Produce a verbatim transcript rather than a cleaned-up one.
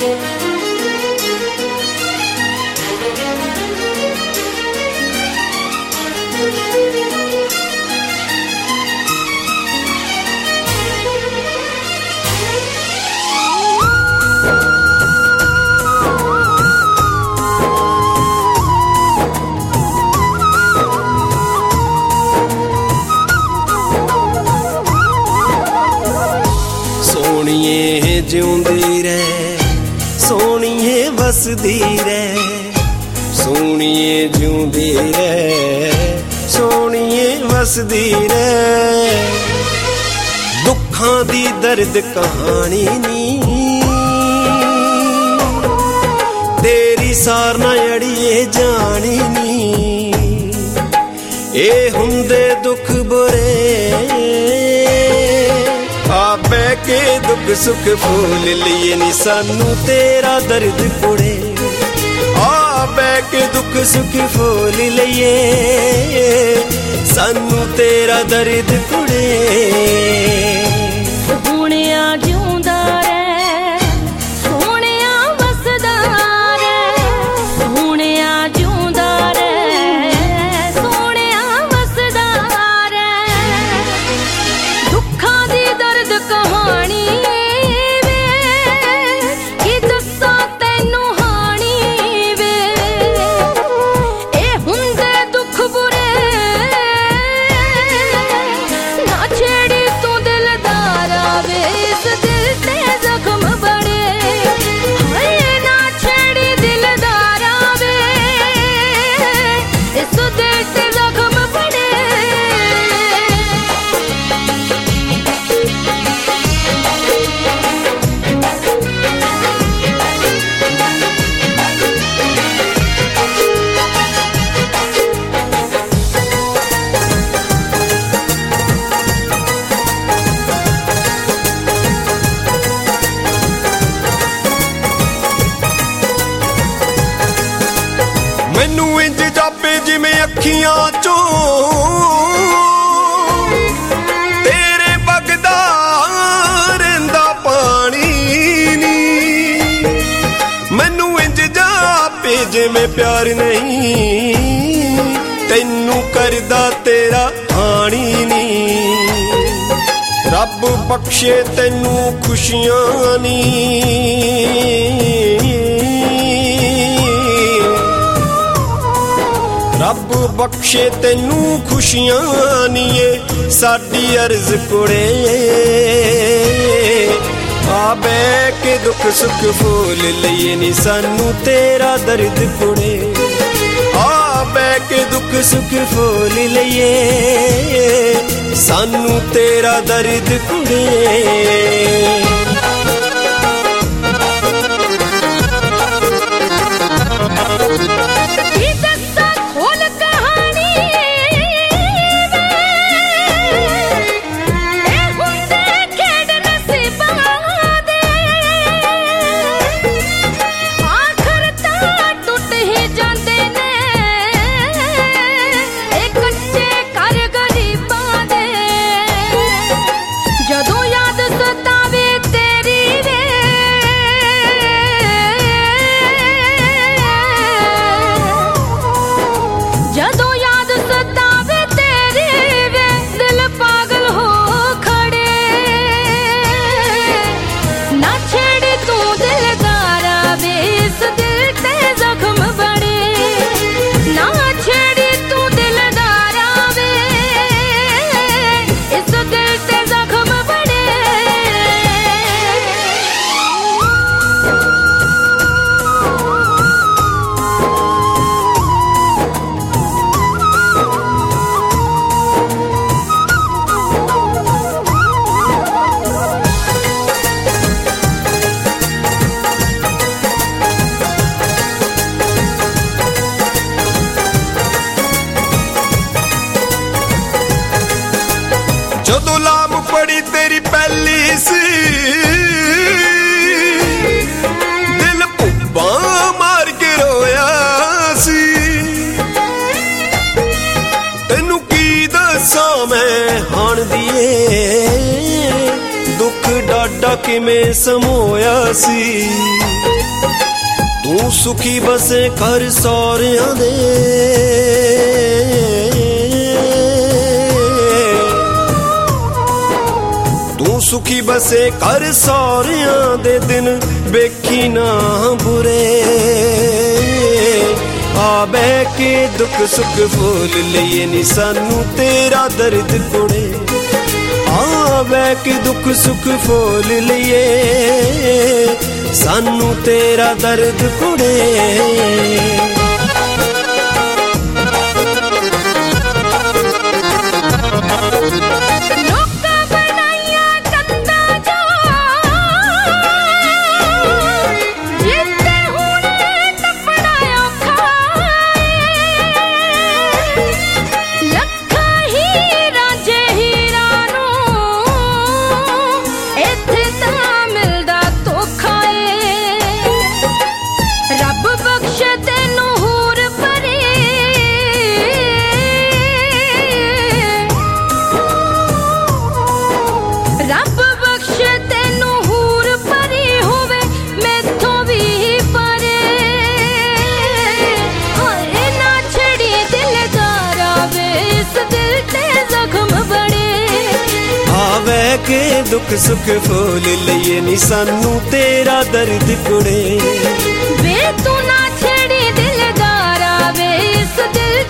ਸੋਹਣੀਏ ਜਿਉਂਦੀ ਰਹਿ, ਸੋਹਣੀਏ ਵਸਦੀ ਰਹਿ, ਸੋਹਣੀਏ ਜਿਉਂਦੀ ਰਹਿ, ਸੋਹਣੀਏ ਵਸਦੀ ਰਹਿ। ਦੁੱਖਾਂ ਦੀ ਦਰਦ ਕਹਾਣੀ ਨੀ ਤੇਰੀ ਸਾਰ ਨਾ ਅੜੀਏ ਜਾਣੀ ਨੀ। ਇਹ ਹੁੰਦੇ ਦੁੱਖ ਬੁਰੇ ਆ ਬਹਿ ਕੇ ਦੁੱਖ ਸੁੱਖ ਫੋਲ ਲਈਏ ਨੀ ਸਾਨੂੰ ਤੇਰਾ ਦਰਦ ਕੁੜੇ। ਆ ਬਹਿ ਕੇ ਦੁੱਖ ਸੁੱਖ ਫੋਲ ਲਈਏ ਸਾਨੂੰ ਤੇਰਾ ਦਰਦ ਕੁੜੇ। ਸੋਹਣਿਆ ਜਿਉਂਦਾ ਰਹਿ, ਸੋਹਣਿਆ ਵਸਦਾ ਰਹਿ, ਸੋਹਣਿਆ ਜਿਉਂਦਾ ਰਹਿ, ਸੋਹਣਿਆ ਵਸਦਾ ਰਹਿ। ਦੁੱਖਾਂ ਦੀ ਦਰਦ ਕਹਾਣੀ ਵੇ ਕੀ ਦੱਸਾਂ ਤੈਨੂੰ ਹਾਣੀ ਵੇ। ਇਹ ਹੁੰਦੇ ਦੁੱਖ ਬੁਰੇ ਨਾ ਛੇੜੀ ਤੂੰ ਦਿਲਦਾਰਾ ਵੇ। ਇਸ ਦਿਲ ਤੇ ਜ਼ਖਮ ਬੜੇ ਹਾਏ ਨਾ ਛੇੜੀ ਦਿਲਦਾਰਾ ਵੇ। ਇਸ ਦਿਲ ਤੇ ਜ਼ਖਮ ਬੜੇ। ਮੈਨੂੰ ਇੰਜ ਜਾਪੇ ਜਿਵੇਂ ਅੱਖੀਆਂ ਚੋਂ ਤੇਰੇ ਵਗਦਾ ਰਹਿੰਦਾ ਪਾਣੀ ਨੀ। ਮੈਨੂੰ ਇੰਜ ਜਾਪੇ ਜਿਵੇਂ ਪਿਆਰ ਨਹੀਂ ਤੈਨੂੰ ਕਰਦਾ ਤੇਰਾ ਹਾਣੀ ਨੀ। ਰੱਬ ਬਖਸ਼ੇ ਤੈਨੂੰ ਖੁਸ਼ੀਆਂ ਨੀ ਰੱਬ ਬਖਸ਼ੇ ਤੈਨੂੰ ਖੁਸ਼ੀਆਂ ਨੀ ਏ ਸਾਡੀ ਅਰਜ਼ ਕੁੜੇ। ਆ ਬਹਿ ਕੇ ਦੁੱਖ ਸੁੱਖ ਫੋਲ ਲਈਏ ਨੀ ਸਾਨੂੰ ਤੇਰਾ ਦਰਦ ਕੁੜੇ। ਆ ਬਹਿ ਕੇ ਦੁੱਖ ਸੁੱਖ ਫੋਲ ਲਈਏ ਸਾਨੂੰ ਤੇਰਾ ਦਰਦ ਕੁੜੇ। ਜਦੋਂ ਯਾਦ ਸਤਾਵੇ ਸਾਡਾ ਕਿਵੇਂ ਸਮੋਇਆ ਸੀ। ਤੂੰ ਸੁਖੀ ਬਸੇ ਘਰ ਸਹੁਰਿਆਂ ਦੇ, ਤੂੰ ਸੁਖੀ ਬਸੇ ਘਰ ਸਹੁਰਿਆਂ ਦੇ, ਦਿਨ ਵੇਖੀ ਨਾ ਬੁਰੇ। ਆ ਬਹਿ ਕੇ ਦੁੱਖ ਸੁੱਖ ਫੋਲ ਲਈਏ ਨੀ ਸਾਨੂੰ ਤੇਰਾ ਦਰਦ ਕੁੜੇ। ਆ ਬਹਿ ਕੇ ਦੁੱਖ ਸੁੱਖ ਫੋਲ ਲਈਏ ਸਾਨੂੰ ਤੇਰਾ ਦਰਦ ਕੁੜੇ। ਬਹਿ ਕੇ ਦੁੱਖ ਸੁੱਖ ਫੋਲ ਲਈਏ ਨੀ ਸਾਨੂੰ ਤੇਰਾ ਦਰਦ ਕੁੜੇ। ਵੇ ਤੂੰ ਨਾ ਛੇੜੀ ਦਿਲਦਾਰਾ ਵੇ ਇਸ ਦਿਲ